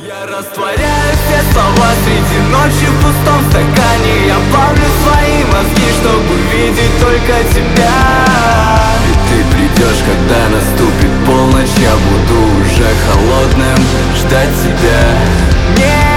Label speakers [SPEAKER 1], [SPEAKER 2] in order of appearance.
[SPEAKER 1] Я растворяю все слова среди ночи в пустом стакане. Я плавлю свои мозги, чтобы видеть только тебя. И ты придешь, когда наступит полночь. Я буду уже холодным, ждать тебя.